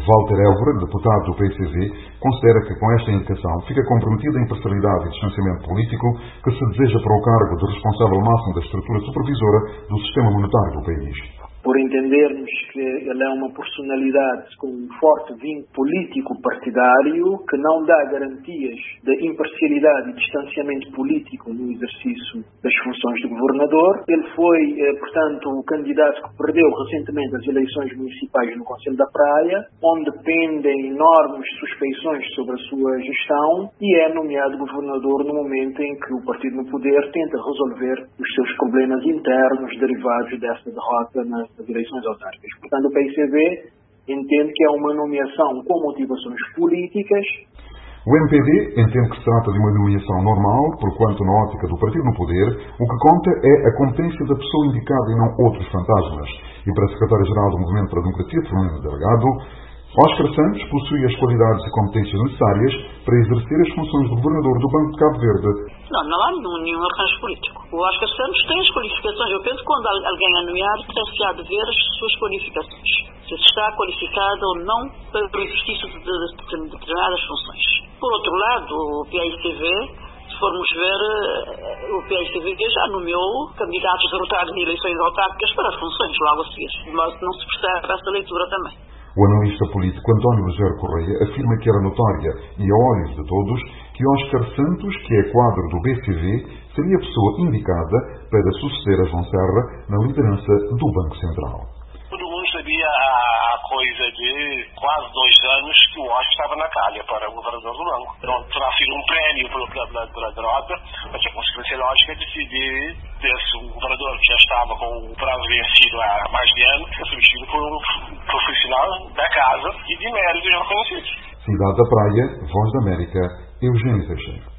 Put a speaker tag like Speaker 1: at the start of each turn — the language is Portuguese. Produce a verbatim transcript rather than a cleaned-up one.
Speaker 1: Walter Évora, deputado do P C V, considera que com esta indicação fica comprometida a imparcialidade e distanciamento político que se deseja para o cargo de responsável máximo da estrutura supervisora do sistema monetário do país.
Speaker 2: Por entendermos que ele é uma personalidade com um forte vínculo político-partidário que não dá garantias de imparcialidade e distanciamento político no exercício das funções de governador. Ele foi, portanto, o candidato que perdeu recentemente as eleições municipais no Concelho da Praia, onde pendem enormes suspeições sobre a sua gestão, e é nomeado governador no momento em que o partido no poder tenta resolver os seus problemas internos derivados dessa derrota nas das eleições autárquicas. Portanto, o P C V entende que é uma nomeação com motivações políticas.
Speaker 1: O M P D entende que se trata de uma nomeação normal, porquanto na ótica do partido no poder, o que conta é a competência da pessoa indicada e não outros fantasmas. E para a secretária-geral do Movimento para a Democracia, Fernando Delgado, Óscar Santos possui as qualidades e competências necessárias para exercer as funções de governador do Banco de Cabo Verde.
Speaker 3: Não, não há nenhum arranjo político. O Óscar Santos tem as qualificações. Eu penso que quando alguém é nomeado, tem-se de ver as suas qualificações. Se está qualificado ou não para o exercício de, de, de determinadas funções. Por outro lado, o P I C V, se formos ver, o P I C V já nomeou candidatos derrotados em eleições autárquicas para as funções logo a seguir. De modo que não se percebe essa leitura também.
Speaker 1: O analista político António Rogério Correia afirma que era notória e a olhos de todos que Óscar Santos, que é quadro do B C V, seria a pessoa indicada para suceder a João Serra na liderança do Banco Central.
Speaker 4: Todo mundo sabia há coisa de quase dois anos que o Óscar estava na calha para o governador do banco. Então, terá sido um prémio pela, pela, pela derrota, mas a consequência lógica é decidir desse um governador que já estava com o prazo vencido há mais de ano, ser substituído por um profissional da casa e de méritos já reconhecidos.
Speaker 1: Cidade da Praia, Voz da América, Eugênio Teixeira.